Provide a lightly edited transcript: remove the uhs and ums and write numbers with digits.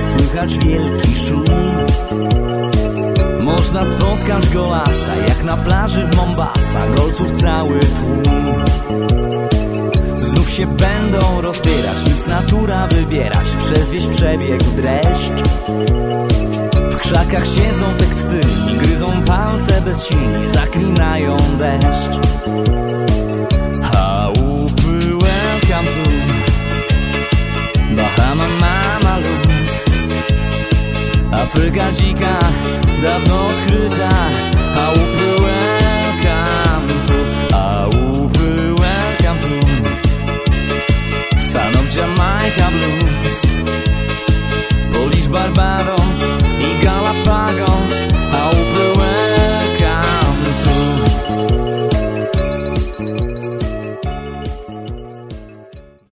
słychać wielki szum. Można spotkać golasa, jak na plaży w Mombasa, golców cały tłum. Znów się będą rozbierać, nic natura wybierać, przez wieś przebiegł dreszcz. W krzakach siedzą tekstyli, gryzą palce bez sili, zaklinają deszcz. Chałupy welcome to Bahama Mama Luz. Afryka dzika, dawno odkryta,